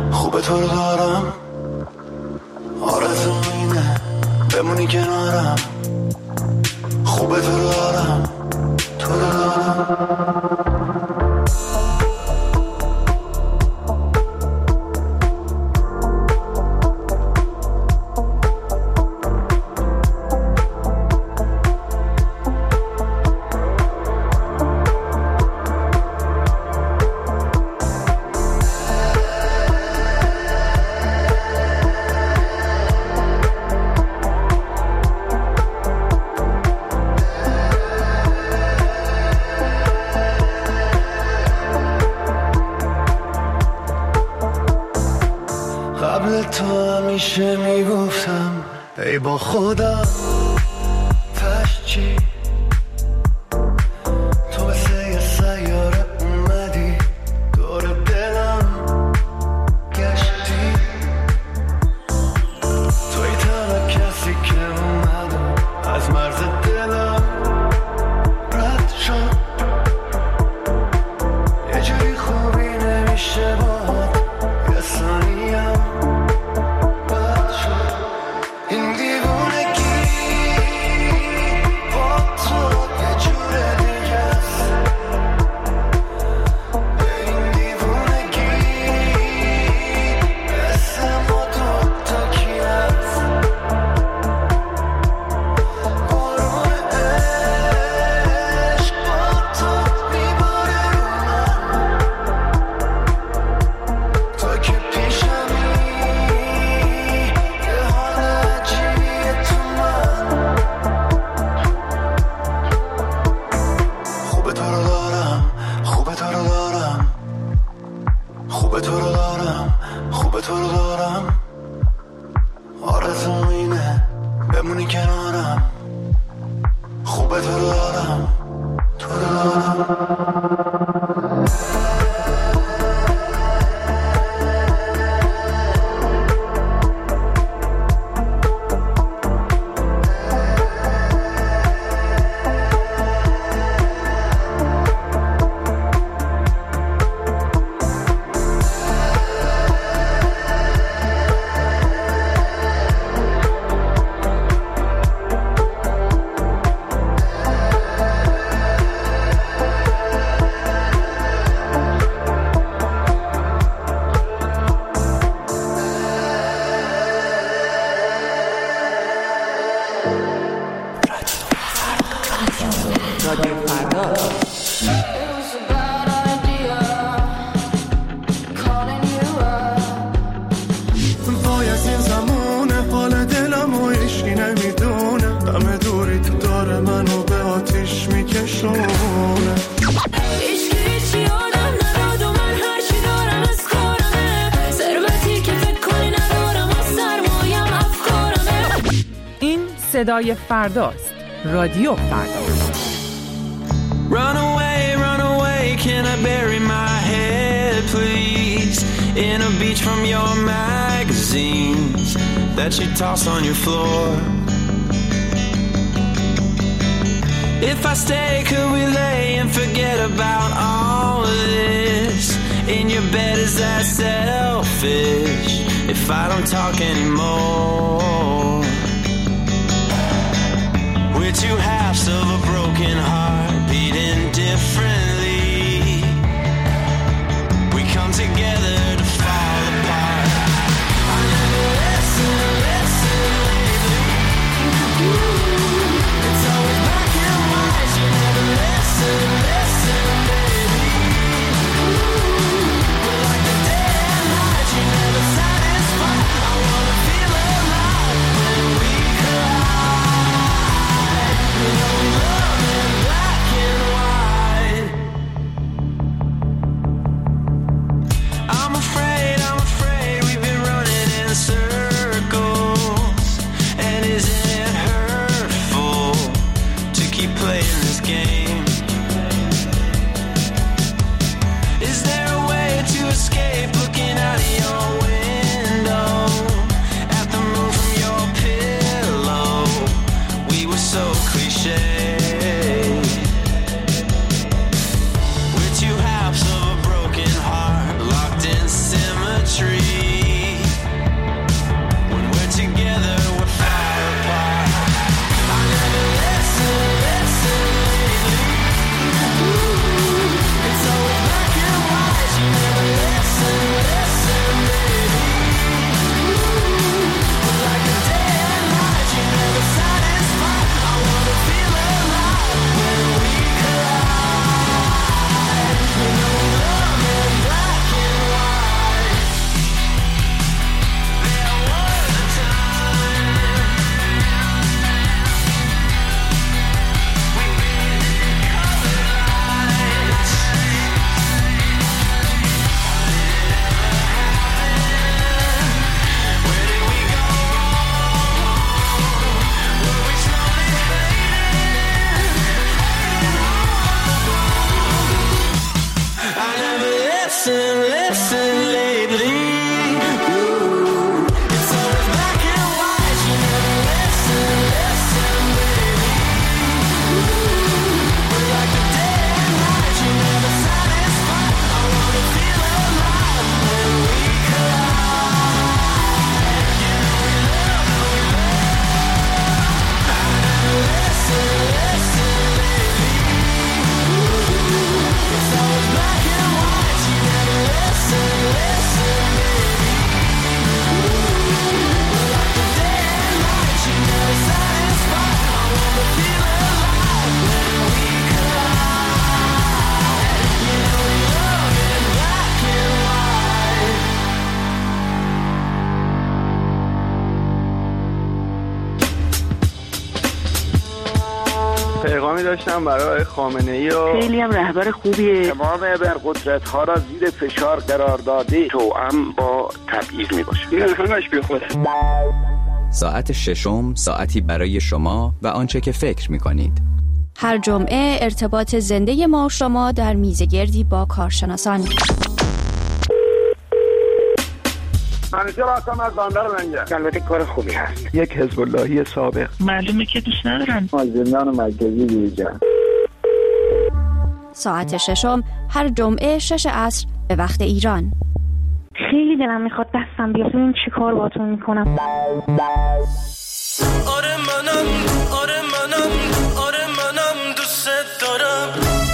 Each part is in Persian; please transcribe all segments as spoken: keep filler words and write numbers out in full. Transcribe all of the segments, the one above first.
خوبه تو رو دارم، آرزو اینه بمونی کنارم. خوبه تو رو دارم، تو رو دارم. همیشه میگفتم ای با خودم پس چی تو مثل یه سیاره اومدی دور دلم گشتی. توی تنها کسی که اومدم از مرز دلم رد شد. یه جوری خوبی نمیشه باهات یه ثانیم صدای فرداست. رادیو فردا. Run away, run away, can I bury my head please in a beach from your magazines that you toss on your floor. If I stay, could we lay and forget about all of this? In your bed, is that selfish if I don't talk anymore? We're two halves of a broken heart beating differently. We come together to fall apart. I never listen, listen lately. Ooh, it's always black and white. You never listen, listen, baby. Ooh, we're like the day and night. You never satisfy. I wanna feel alive when we collide. You know we love in black and white. پیغامی داشتم برای خامنه‌ای و خیلی هم رهبر خوبیه. تمام ابرقدرت ها را زیر فشار قرار داده توأم با تبعیض می باشه. این همش بی خوده. ساعت ششم ساعتی برای شما و آنچه که فکر می کنید. هر جمعه ارتباط زنده ما و شما در میزگردی با کارشناسان. منیجر هستم از بندر منجر. البته کار خوبی هست. یک حزب اللهی سابق. معلومه که دوست ندارن. از زندان مرکزی بیرون. ساعت ششم هر جمعه شش عصر به وقت ایران. خیلی دلم میخواد دستم بیاد ببین چی کار باهاتون میکنم. آره منم آره منم آره منم دوست دارم.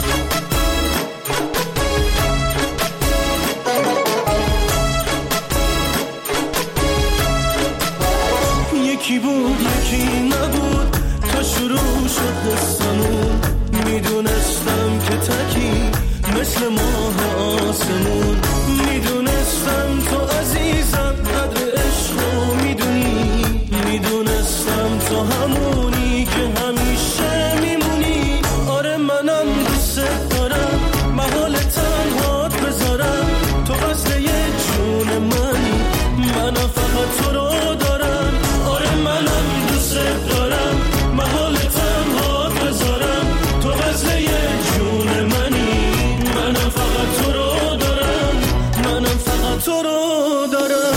یکی بود یکی نبود تا شروع شد قصه‌مون. میدونستم که تکی مثل ماه آسمون. میدونستم تو عزیزم قدر عشقو میدونی. میدونستم تو همونی که همیشه میمونی. آره منم دوست دارم محال تنهات بذارم. تو قصد یه جون منی منم فقط تو رو دارم. آره منم دوست دارم محال تنهات بذارم. تو قصد یه جون منی منم فقط تو رو دارم. منم فقط تو رو دارم.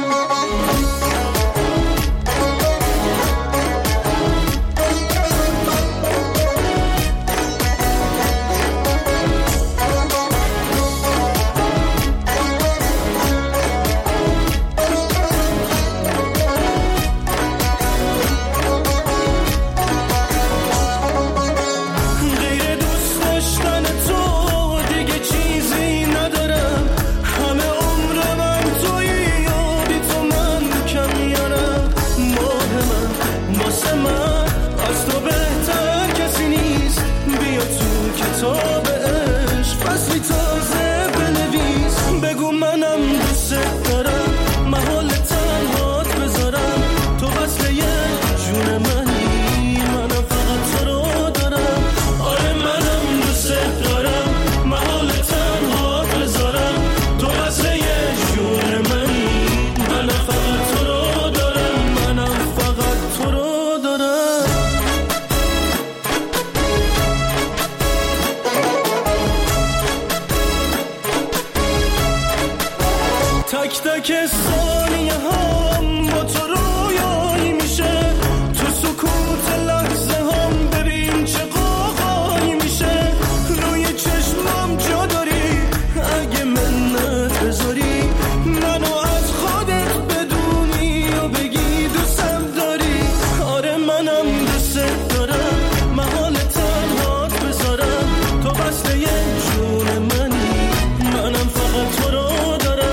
تک تک ثانیه هم با تو رویایی میشه. تو سکوت لحظه هم ببین چه قاقایی میشه. روی چشمم جا داری اگه منت بذاری. منو از خودت بدونی و بگی دوستم داری. آره منم دوست دارم محال تنهات بذارم. تو قصد یه جون منی منم فقط تو رو دارم.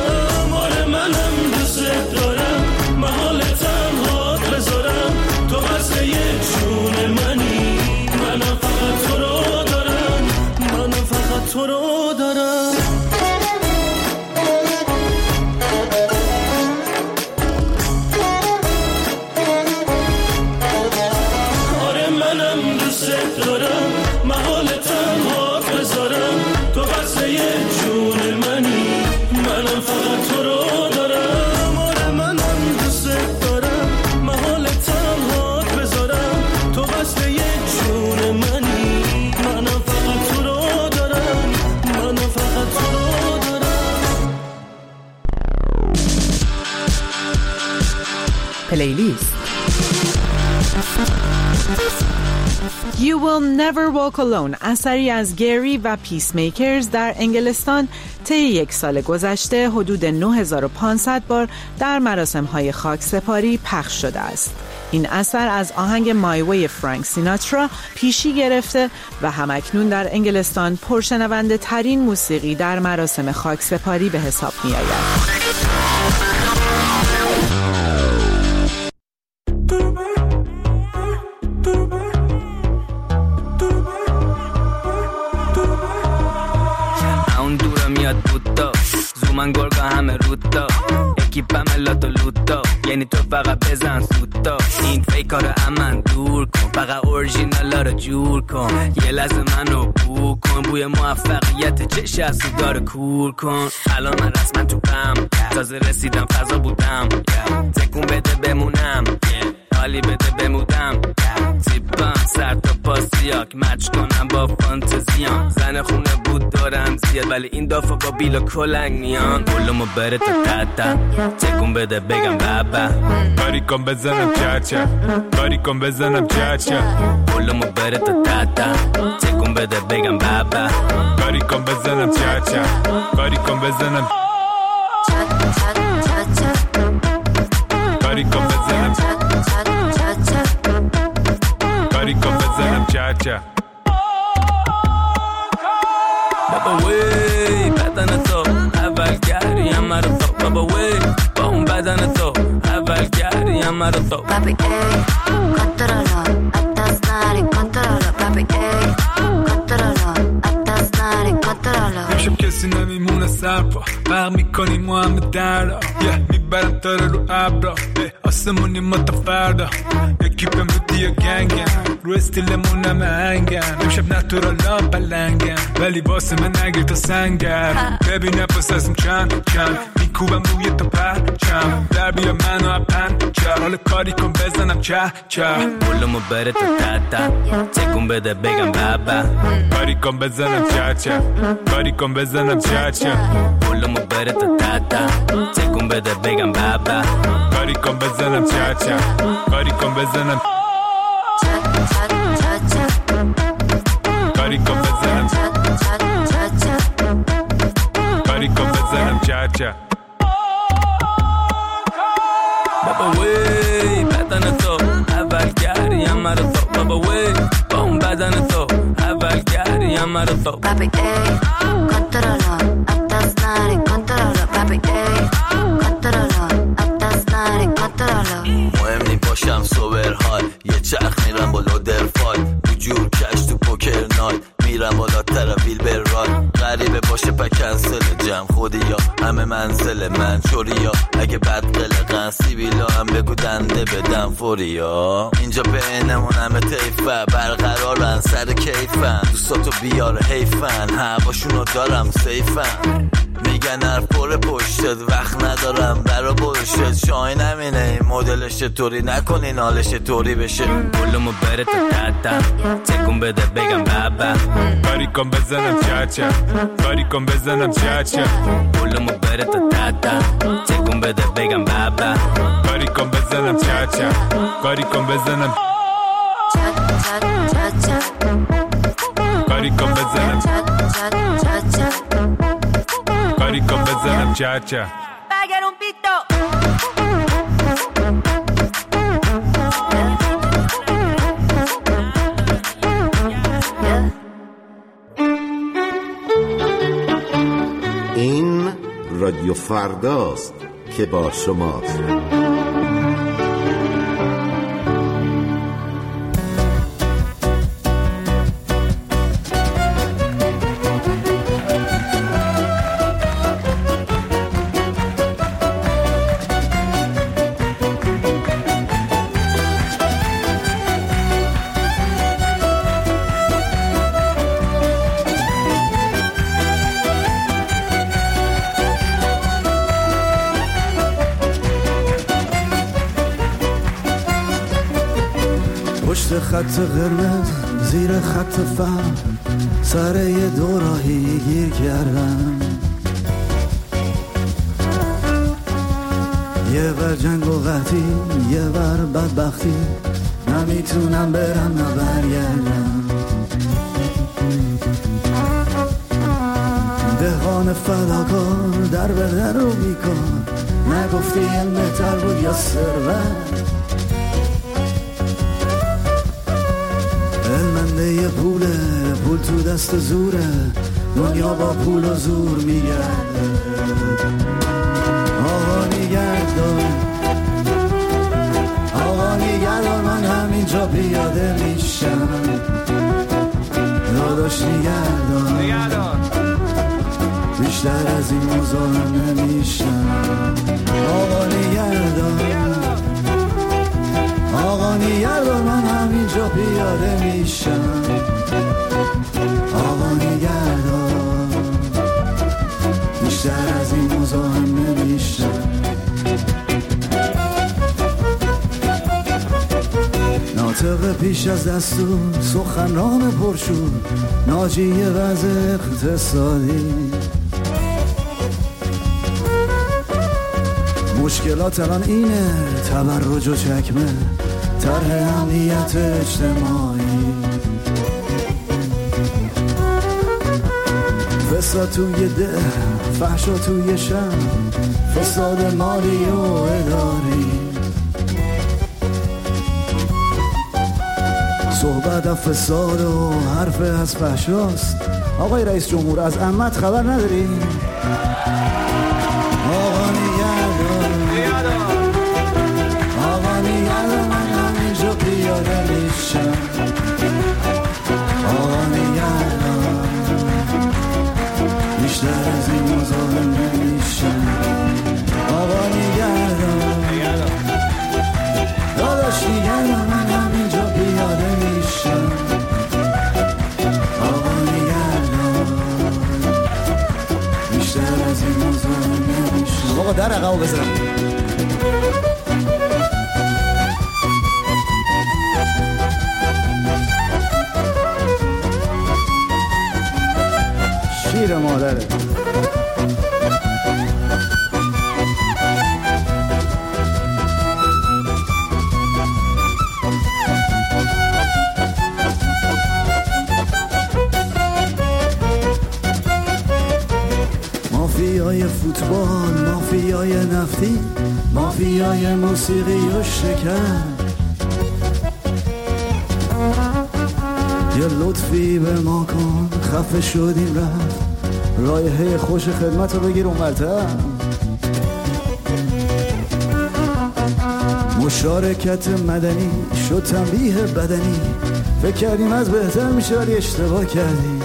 محال تنهات بذارم. تو قصد یه جون منی منم فقط تو رو دارم. منم فقط تو رو دارم. آره منم دوست دارم محال تنهات بذارم. تو قصد یه جون منی منم فقط تو رو دارم. پلیلیست You Will Never Walk Alone اثری از گری و پیس میکرز در انگلستان طی یک سال گذشته حدود نه هزار و پانصد بار در مراسم‌های خاکسپاری پخش شده است. این اثر از آهنگ My Way فرانک سیناترا پیشی گرفته و همکنون در انگلستان پرشنونده ترین موسیقی در مراسم خاکسپاری به حساب می آید. اون دورم میاد بودا زومن گرگا همه رودا یکی پملا تو لوتا، یعنی تو فقط بزن سوتا. این فیکارو امن دور کن، فقط اورژینالا رو جور کن. یه لحظه منو بو کن، بوی موفقیت چش از سیگار کور کن. الان من رسما تو پم، تازه رسیدم فضا بودم. تکون بده بمونم، حالی بده بمودم. تیپم سر تا پاسیاک مچ کنم با فانتزیام. زن خونه بود دارم زیاد، ولی این دافا با بیلا کلنگ میان. بولمو بره تا تتا، تکون بده بگم بابا. کاری کن بزنم چاچا، کاری کن بزنم چاچا. بولمو بره تا تتا، تکون بده بگم بابا. کاری کن بزنم چاچا، کاری کن بزنم کاری کن بزنم کاری کن بزنم چاچا. بابا وی بدن تو اول گریم مرا تو. بابا وی با اون بدن تو اول گریم مرا تو. Papi ey, controlo, atas nari, controlo. Papi ey, controlo, atas nari, controlo. امشب کسی نمیمونه سرپا، برق میکنیم ما همه دردا. یه میبرم تاره رو ابرا، آسمونی ما تا فردا. یکی پمودی یا گنگم، رو استیلمون همه هنگم. امشب نتورالام پلنگم، ولی واسه من نگیر تا سنگم. ببینه پس ازم چند چند میکوبم روی تا پرچم. در بیا منو اپن چه، حال کاری کن بزنم چه چه. بولمو بره تا تتا، تکون بده بگم بابا. کاری کن بزنم چه چه، کاری کن بزنم چه چه. بولمو بره تا تتا، تکون بده بگم بابا. کاری کن بزنم چه چه، کاری کن بزنم کاری کن بزنم کاری کن بزنم چه چه. بابا وی بدن تو اول گریم مرا تو. بابا وی با اون بدن تو اول گریم مرا تو. Papi ey, controlo, atas nari, controlo. Papi ey, controlo, atas nari, controlo. مهم نی باشم سوبر های، یه چرخ میرم بالا درفای. بجور کش تو پوکر نایت، میرم بالا ترویل بر رای. غریبه باشه پا کنسل جمع خودی یا همه منزل من چوری یا. اگه بد قلقن سیبیلا هم بگو دنده بدم فوری یا. اینجا بینمون همه تیفه برقرارن سر کیفن. دوستاتو بیار حیفن، هواشونو دارم سیفن. میگن هر پر پشتت وقت ندارم برا برشت. شاین همینه این مدلش طوری نکنین حالش طوری بشه. بولمو بره تا تتا، تکون بده بگم بابا. کاری کن بزنم چه چه، کاری کن بزنم چه چه. بولمو بره تا تتا، تکون بده بگم بابا. کاری کن بزنم چه چه، کاری کن بزنم کاری کن بزنم کاری کن بزنم چه چه. این رادیو فرداست که با شماست. پشت خط قرمز زیر خط فهم سر یه دوراهی گیر کردم. یه بر جنگ و قحطی یه بر بدبختی، نمیتونم برم نه برگردم. دهان فداکار در به در رو بیکار، نگفتی علم بهتر بود یا ثروت. علمنده پوله، پول تو دست زوره، دنیا با پول و زور میگرده. آقا نگهدار، آقا نگهدار، من همینجا پیاده میشم. داداش نگهدار، بیشتر از این مزاحم نمیشم. آقا پیاده میشم آقا نگهدار بیشتر از این مزاحم نمیشم ناطق پیش از دستور سخنران پرشور ناجی وضع اقتصادی مشکلات الان اینه تبرج و چکمه طرح امنیت اجتماعی فساد توی ده فحشا توی شهر فساد مالی و اداری صحبت از فساد و حرف از فحشاست آقای رئیس جمهور از عمت خبر نداری؟ آقا نگهدار آقا نگهدار من همینجا پیاده میشم آقا نگهدار بیشتر از این مزاحم نمیشم آقا نگهدار داداش نگهدار من همینجا پیاده میشم آقا نگهدار بیشتر از این مزاحم نمیشم آقا در عقب بزنم شیر مادره مافیای فوتبال مافیای نفتی مافیای موسیقی و شکر یه لطفی به ما کن خفه شدیم رفت رایحه خوش خدمت رو بگیر اون برتر مشارکت مدنی شد تنبیه بدنی فکر کردیم از بهتر میشه ولی اشتباه کردیم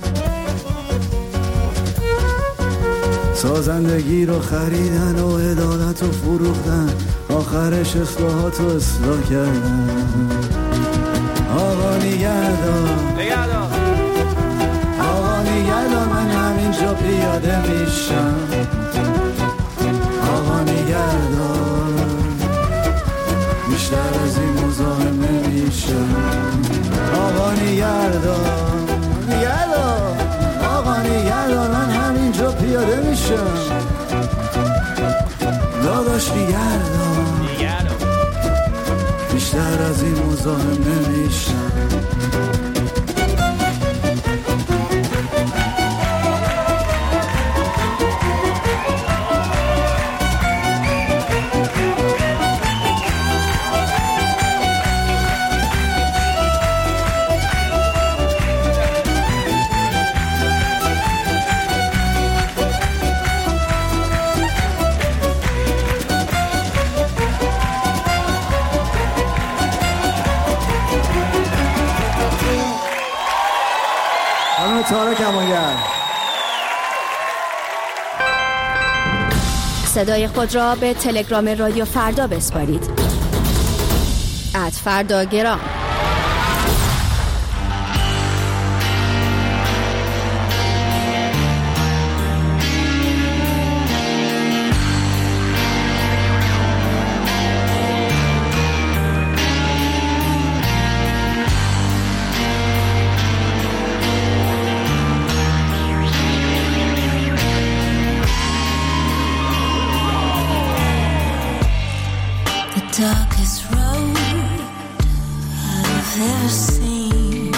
سازندگی رو خریدن و عدالت رو فروختن آخرش اصلاحات رو اصلاح کردن آقا نگهدار آقا نگهدار من همینجا پیاده میشم آقا نگهدار بیشتر از این مزاحم نمیشم آقا نگهدار نگهدار آقا نگهدار من همینجا پیاده میشم داداش نگهدار بیشتر از این مزاحم نمیشم تارا کمانگر صدای خود را به تلگرام رادیو فردا بسپارید ات فردا گرام Darkest road I've ever seen,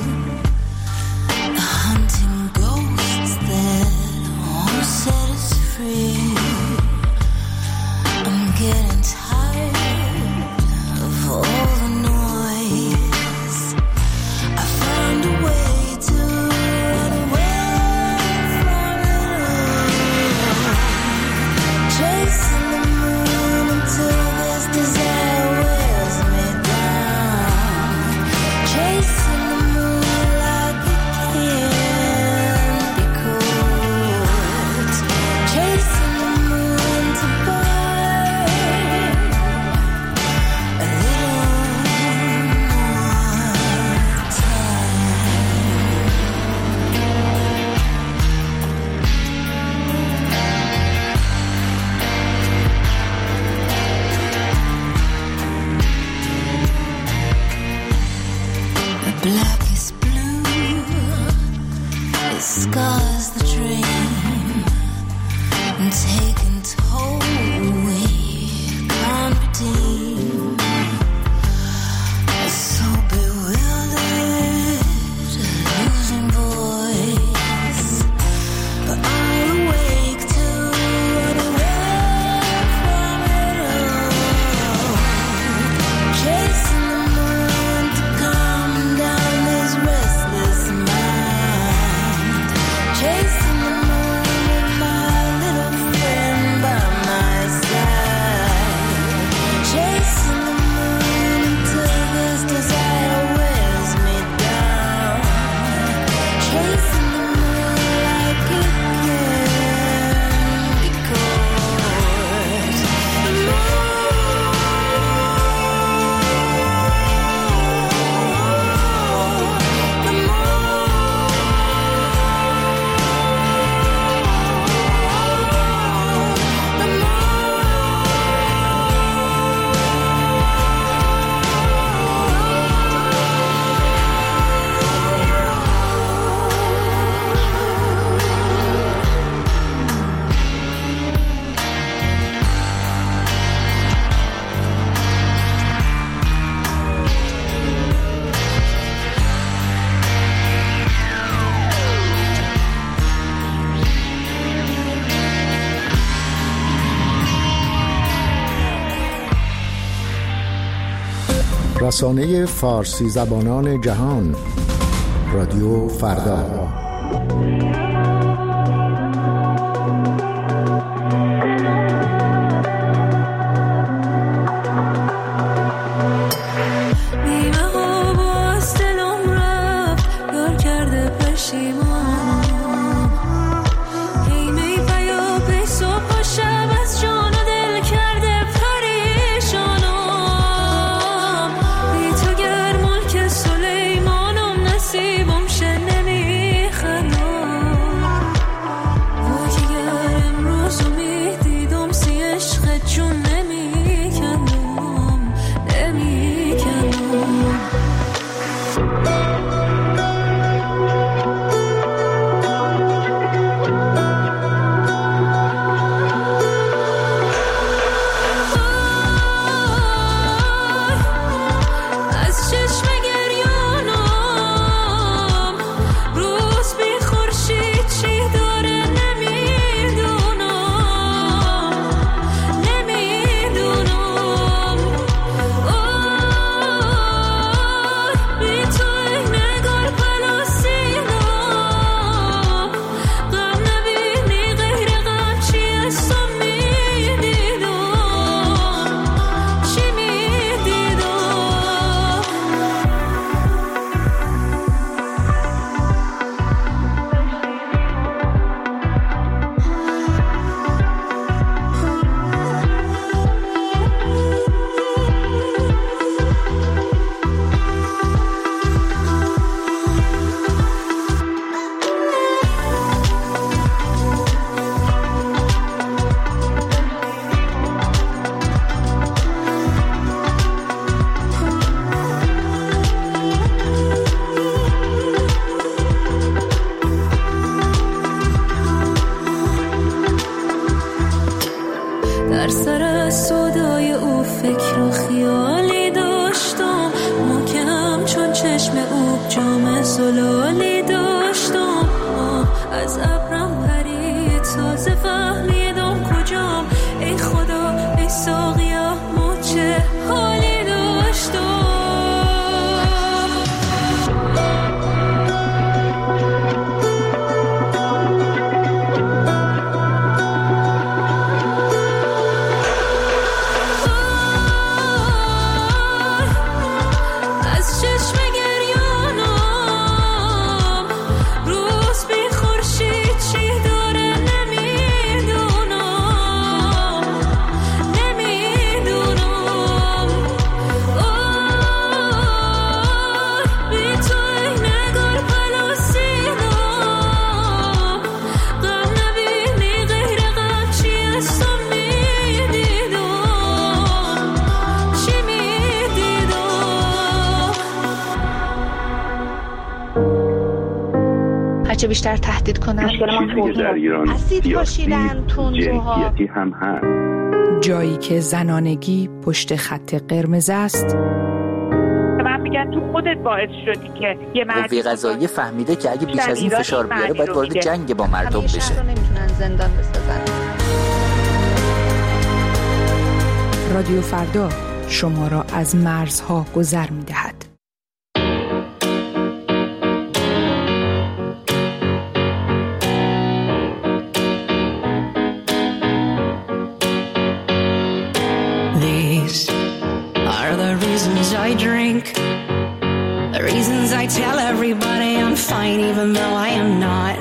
a hunting ghosts that won't set us free. I'm getting tired of all the noise. I found a way to run away from it all, chasing the moon until desire wears me down. Chase رسانه فارسی زبانان جهان، رادیو فردا. در سر صدای او فکر و خیالی داشتم، محکم چون چشم او جام زلالی داشتم. از ابرم پرید تازه فهمیدم کجام، ای خدا ای ساقیا ما چه حالی داشتم. هرچه بیشتر تهدید کنن اسید پاشیدن تندروها هم هست. جایی که زنانگی پشت خط قرمز است. من میگن تو خودت باعث شدی که یه مرد قوه قضاییه فهمیده که اگه بیش از این فشار بیاره باید وارد جنگ با مردم بشه. شهر رو نمیتونن زندان بسازن. رادیو فردا شما را از مرزها گذر میدهد. Are the reasons I drink, the reasons I tell everybody I'm fine even though I am not.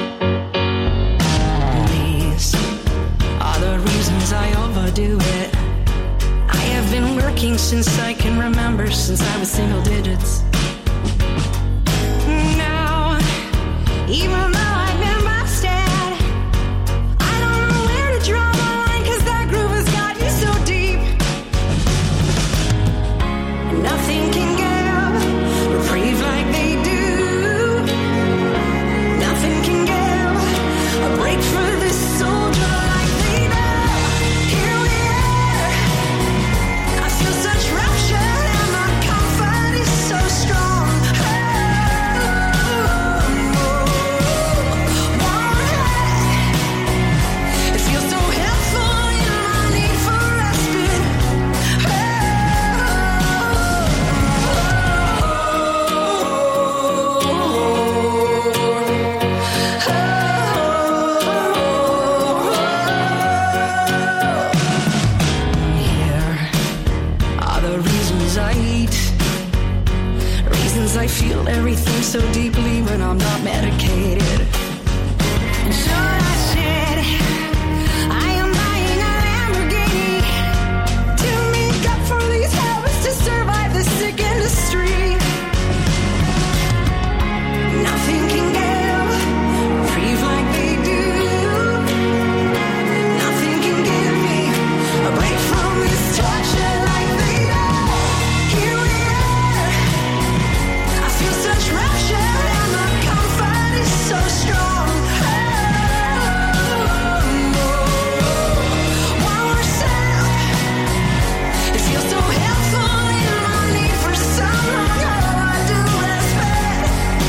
These are the reasons I overdo it. I have been working since I can remember, since I was single digits. Now, even though I've been busted, I don't know where to draw my line, 'cause that groove has got you so deep. Nothing can give reprieve like they do. Nothing can give a break for this soldier like they do. Here we are. I feel such rapture and my comfort is so strong. Oh, oh, oh. things I eat, reasons I feel everything so deeply when I'm not medicated. And so I said, I am buying a Lamborghini to make up for these habits, to survive this sick industry. Nothing can give, breathe like they do. Nothing can give me a break from this torture like they do. Here we are, I feel such rapture and my comfort is so strong. While we're sad, it feels so helpful in my need for someone. Oh, I do respect.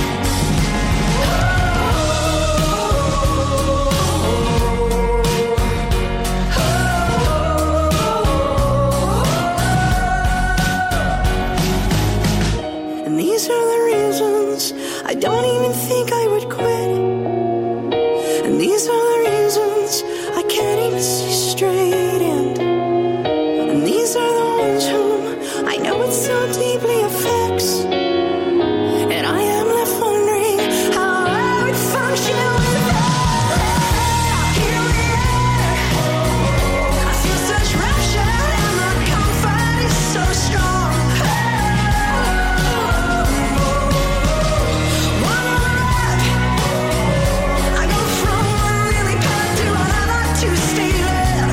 And these are the reasons I don't even think I would quit. And these are the reasons I can't even see straight. And, and these are the ones whom I know it so deeply affects. And I am left wondering how I would function without. Here we are, I feel such rapture and my comfort is so strong. One on the rock, I go from one really bad to another to stay there.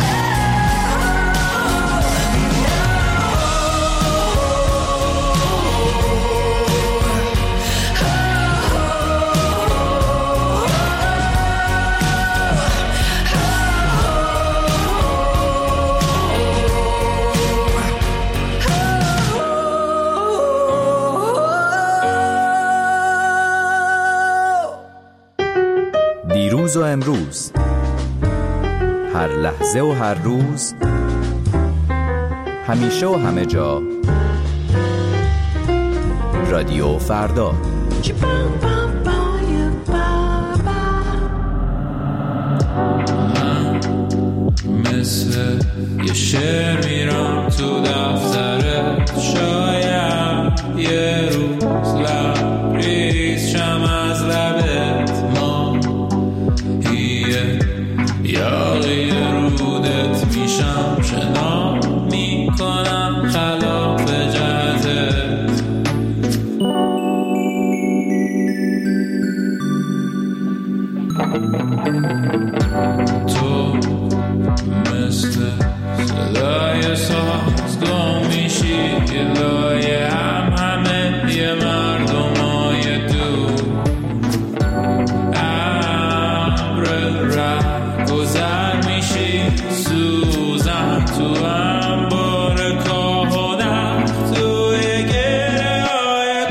دیروز و امروز، هر لحظه و هر روز، همیشه و همه جا، رادیو فردا. مثل یه شعر میرم تو دفترت، شاید یه روز لبریز شم از لبت، ما یه یاقی رودت میشم، شنا میکنم خلاف جهتت. تو مثل صدای ساز گم میشی که لایه هم همه یه مردمای دور، ابر ره گذر میشی سوزن تو انبار کاهنم، توی گره های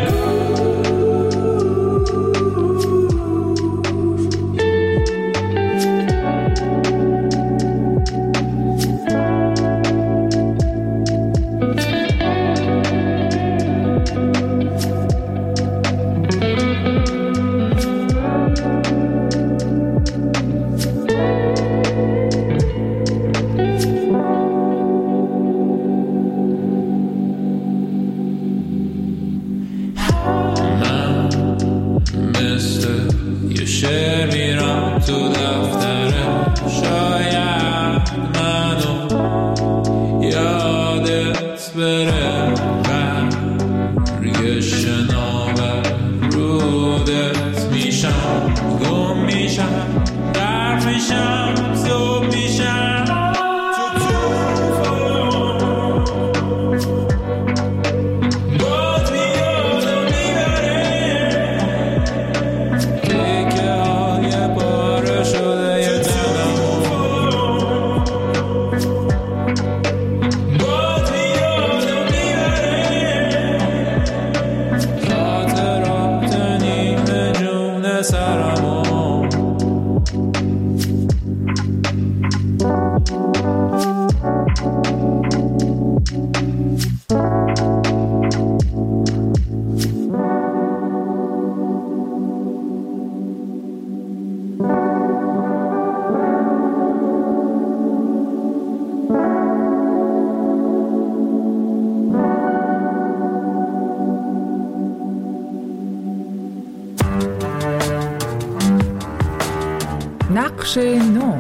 نقش نو.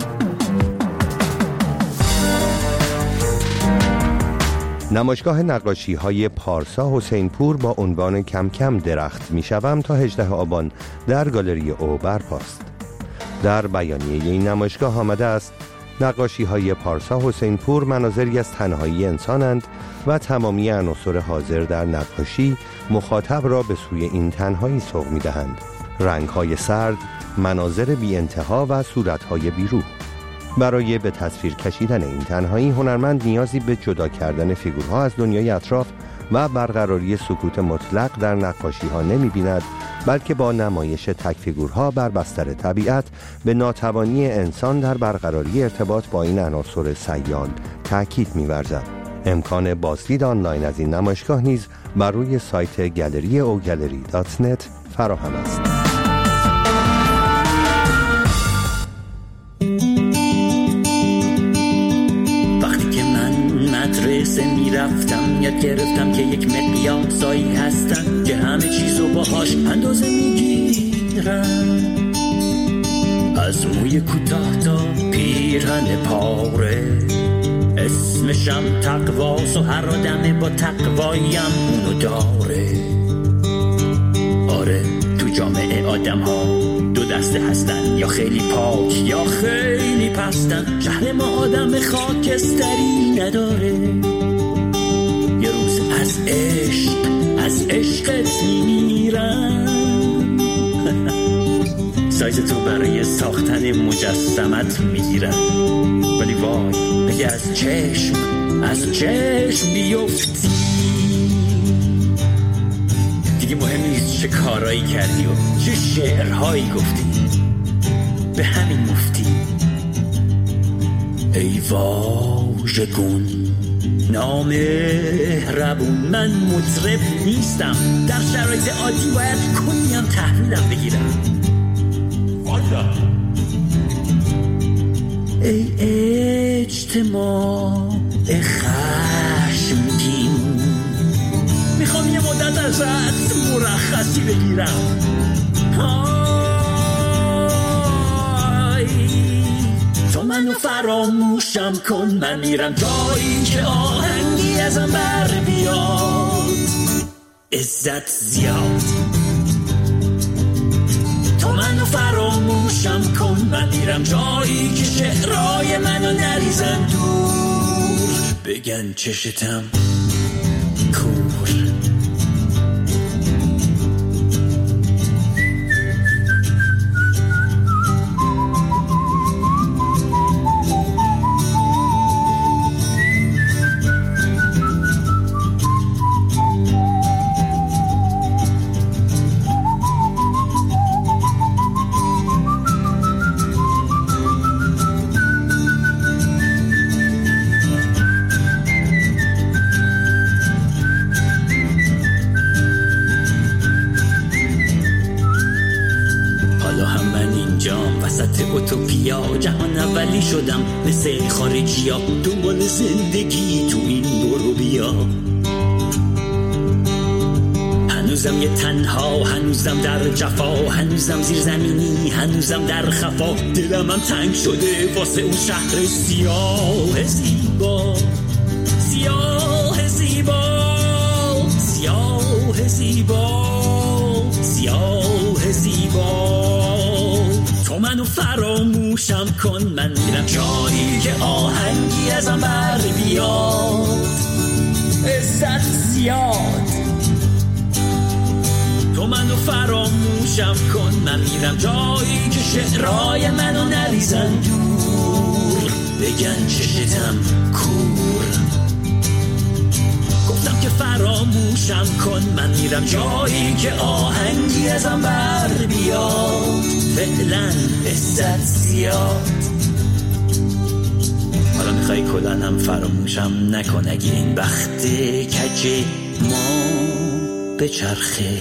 نمایشگاه نقاشی‌های پارسا حسینپور با عنوان کم کم درخت می‌شوم تا هجدهم آبان در گالری او برپاست. در بیانیه این نمایشگاه آمده است: نقاشی‌های پارسا حسینپور مناظری از تنهایی انسانند و تمامی عناصر حاضر در نقاشی مخاطب را به سوی این تنهایی سوق می‌دهند. رنگ‌های سرد، مناظر بی انتها و صورت‌های بیروح. برای به تصویر کشیدن این تنهایی هنرمند نیازی به جدا کردن فیگورها از دنیای اطراف و برقراری سکوت مطلق در نقاشی‌ها نمی‌بیند، بلکه با نمایش تک فیگورها بر بستر طبیعت به ناتوانی انسان در برقراری ارتباط با این عناصر سیال تأکید می‌ورزد. امکان بازدید آنلاین از این نمایشگاه نیز بر روی سایت گالری او گالری دات نت فراهم است. میرفتم یاد گرفتم که یک مقیاسایی هستن که همه چیزو باهاش اندازه میگیرن، از موی کوتاه تا پیرهن پاره. اسمشم تقواست و هر آدمه با تقوایم اونو داره. آره تو جامعه آدم ها دو دسته هستن، یا خیلی پاک یا خیلی پستن. شهر ما آدم خاکستری نداره. یه روز از عشق از عشقت میمیرم. سایز تو برای ساختن مجسمت میگیرم، ولی وای اگه از چشم از چشم بیفتی دیگه مهم نیست چه کارایی کردی و چه شعرهایی گفتی، به همین مفتی. ای واژگون نامهربون، من مطرب نیستم، در شرایط عادی باید کنیم تحویلم بگیرم. والا ای اجتماع خشمگین، میخوام یه مدت ازت مرخصی بگیرم. های تو منو فراموشم کن، من میرم جایی که آهنگی ازم بر بیاد. عزت زیاد تو منو فراموشم کن، من میرم جایی که شعرهای منو نریزن دور. بگن چشتم کور. اوتوپیا جهان اولی شدم مثل خارجی ها، دنبال زندگی تو این برو بیا. هنوزم یه تنها، هنوزم در جفا، هنوزم زیر زمینی، هنوزم در خفا. دلم هم تنگ شده واسه اون شهر سیاه زیبا، سیاه زیبا، سیاه زیبا، سیاه زیبا. تو منو فراموشم کن، من میرم جایی که آهنگی ازم بر بیاد. عزت زیاد تو منو فراموشم کن، من میرم جایی که شعرهای منو نریزن دور. بگن چشتم کور. گفتم که فراموشم کن، من میرم جایی که آهنگی ازم بر بیاد. فعلا عزت زیاد. حالا میخوای کلن هم فراموشم نکن، اگه این بخت کج ما به چرخه.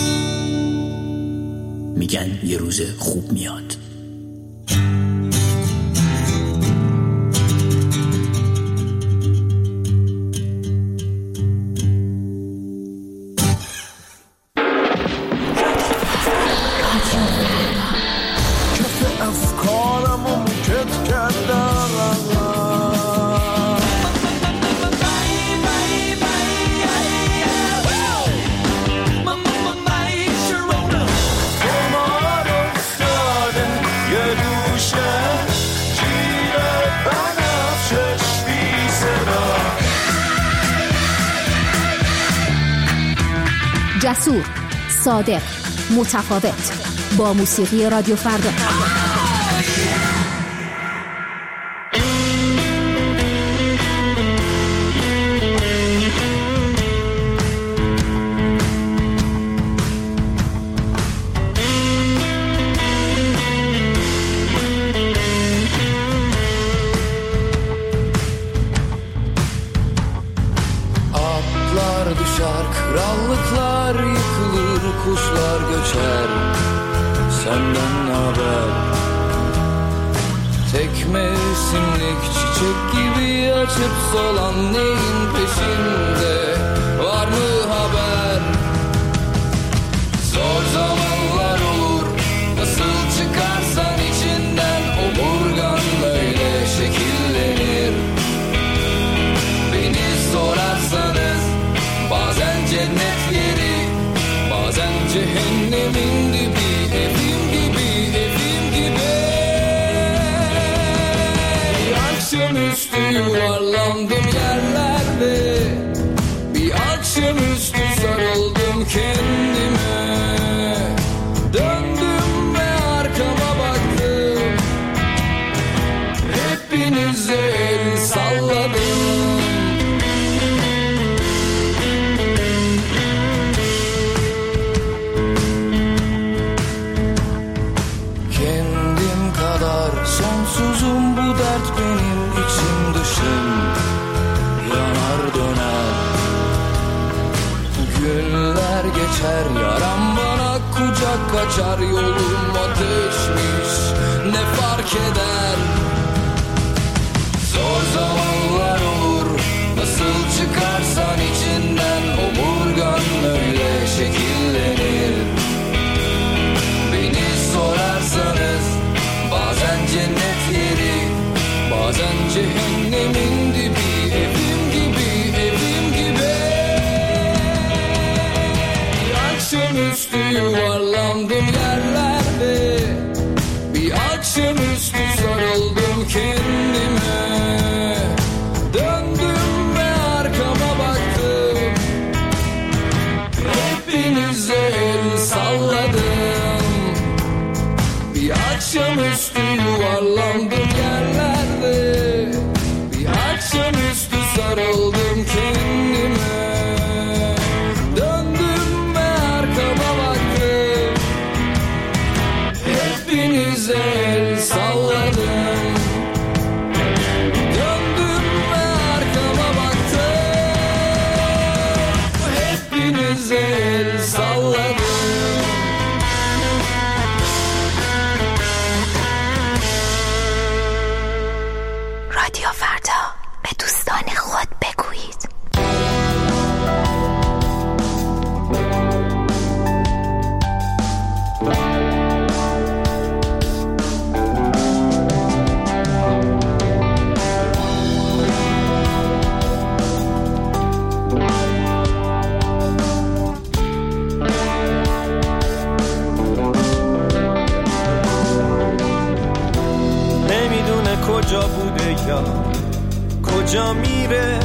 میگن یه روز خوب میاد. جسور، صادق، متفاوت. با موسیقی رادیو فردا. Krallıklar yıkılır, kuşlar göçer. Senden haber. Tek mevsimlik çiçek gibi açıp solan neyin peşinde? Var mı haber? Zor zamanlar olur, nasıl çıkarsan içinden omurgan böyle şekillenir. Beni sorarsanız bazen cennet yeri, bazen cehennemin dibi, evim gibi, evim gibi. Bir akşamüstü yuvarlandım yerlerde, bir akşamüstü sarıldım kendime. Döndüm ve arkama baktım, hepinize el salladım. Sonsuzum bu dert benim içim dışım, yanar döner. Günler geçer, yaram bana kucak açar. Yolum ateşmiş, ne fark eder? Zor zamanlar olur, nasıl çıkarsan içinden omurgan öyle şekillenir. Beni sorarsanız bazen cennet yeri, bazen cehennemin dibi, evim gibi, evim gibi. Bir akşamüstü yuvarlandım yerlerde, bir akşamüstü sarıldım kendime. Döndüm ve arkama baktım, hepinize el salladım. Bir akşamüstü yuvarlandım yerlerde, bir akşamüstü sarıldım kendime. Döndüm ve arkama baktım, hepinize el salladım. Döndüm ve arkama baktım, hepinize el salladım. رادیو فردا، به دوستان خود بگویید. نمیدونه کجا بوده یا کجا میره،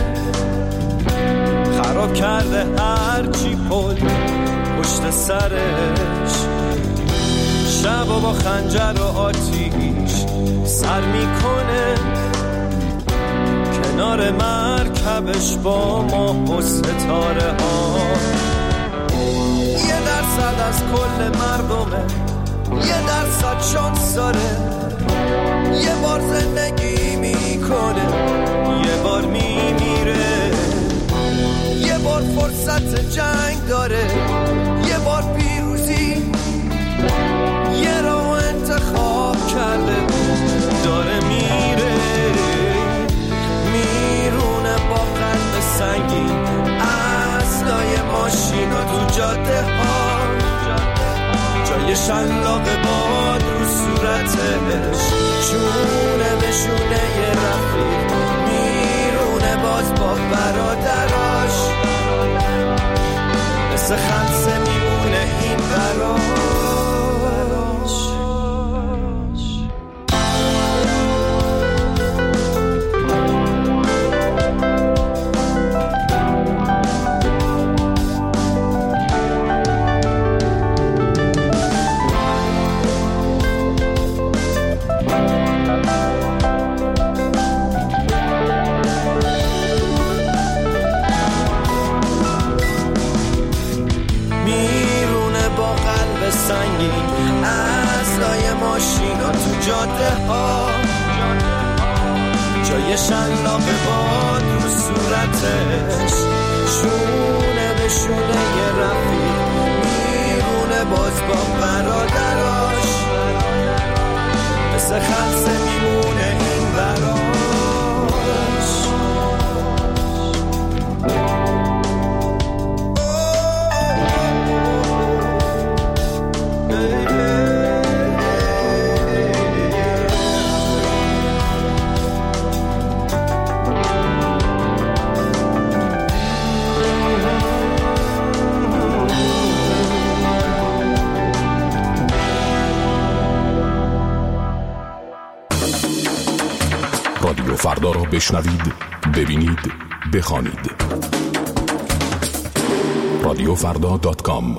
خراب کرده هرچی پل پشت سرش. شب و با خنجر و آتیش سر میکنه، کنار مرکبش با ما و ستاره ها. یه درصد از کل مردمه، یه درصد شانس داره، یه بار زندگی میکنه، یه بار میمیره. یه بار فرصت جنگ داره، یه بار پیروزی. یه راه انتخاب کرده داره میره، میرونه با قلب سنگین اصلای ماشین و تو جاده ها. جای شلاق باد رو صورتش، چونه به شونه یه رفیق میرونه باز با برادراش. مثل خمس جاده ها جای شلاقه باد رو صورتش شونه به شونه یه رفیق میرونه باز با برادراش مثل خلصه میمونه این براش رادیو فردا را بشنوید، ببینید، بخوانید. رادیو فردا دات کام.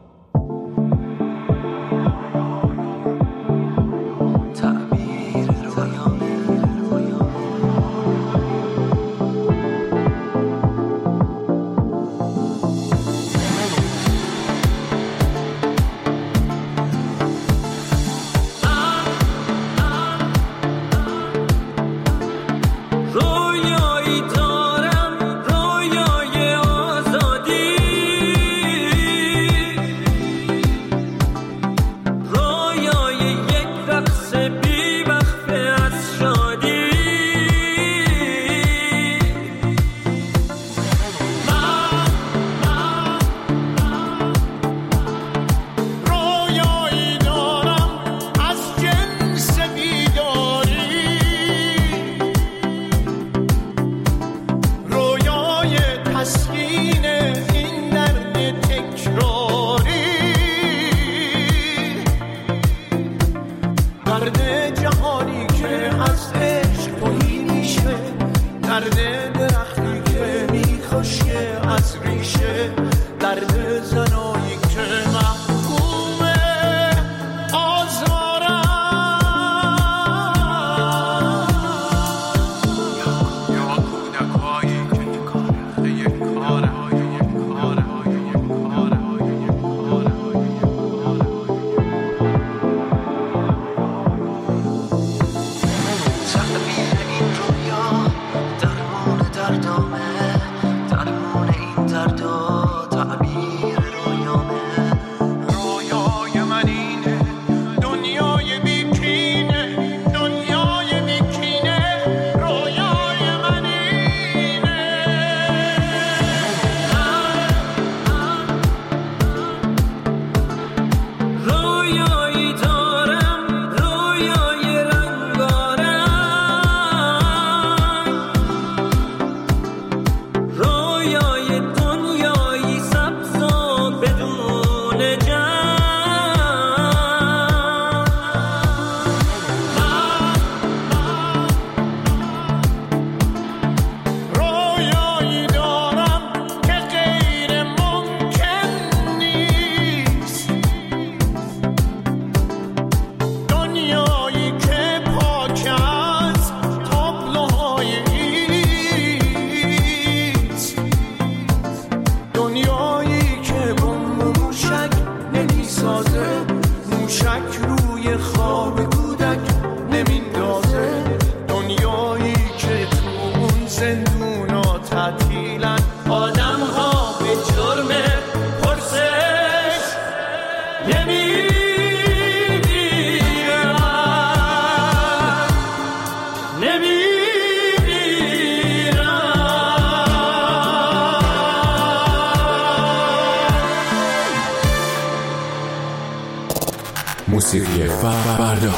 موسیقی فردا.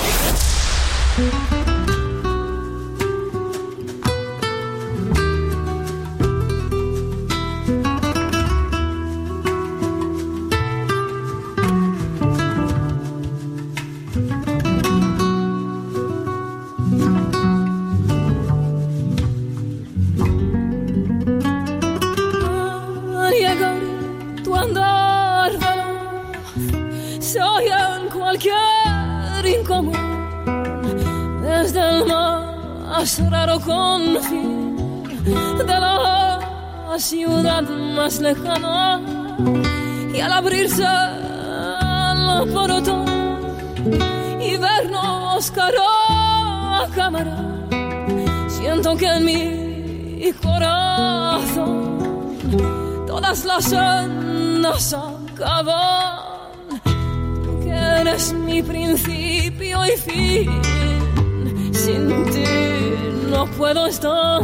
Raro confín de la ciudad más lejana y al abrirse el portón y vernos Oscaro cámara, siento que en mi corazón todas las sendas acaban, que eres mi principio y fin. Sin ti no puedo estar,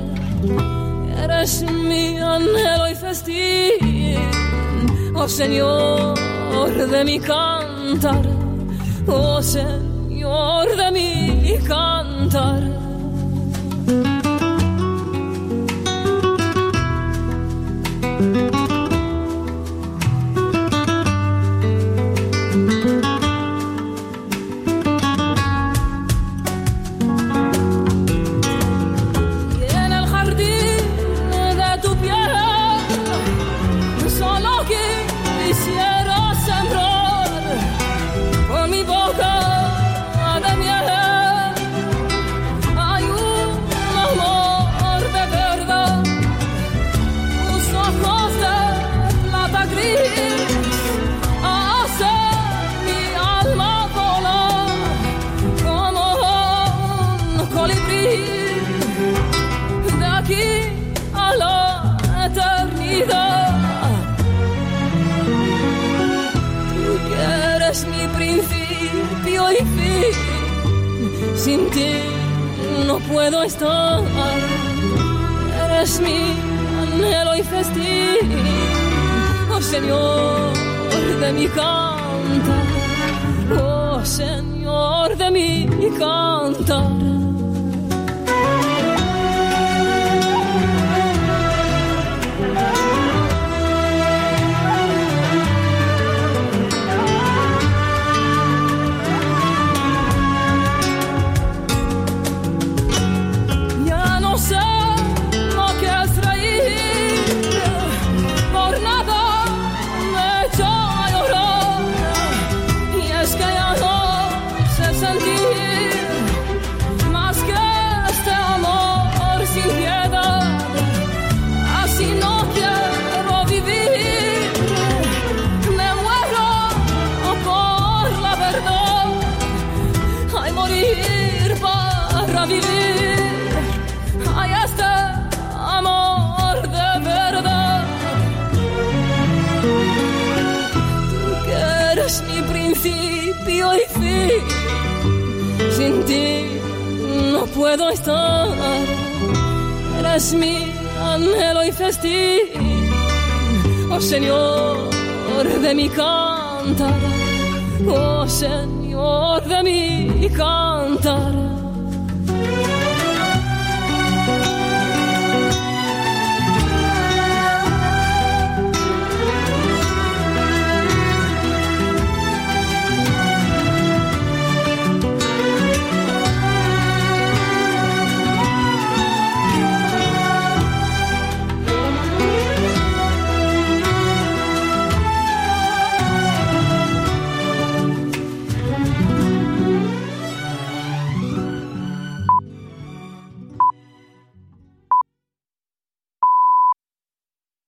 eres mi anhelo y festín, oh Señor de mi cantar, oh Señor de mi cantar. Sin ti no puedo estar, eres mi anhelo y festín, oh Señor de mi cantar, oh Señor de mi cantar. Sin ti no puedo estar, eres mi anhelo y festín, oh Señor de mi cantar, oh Señor de mi cantar.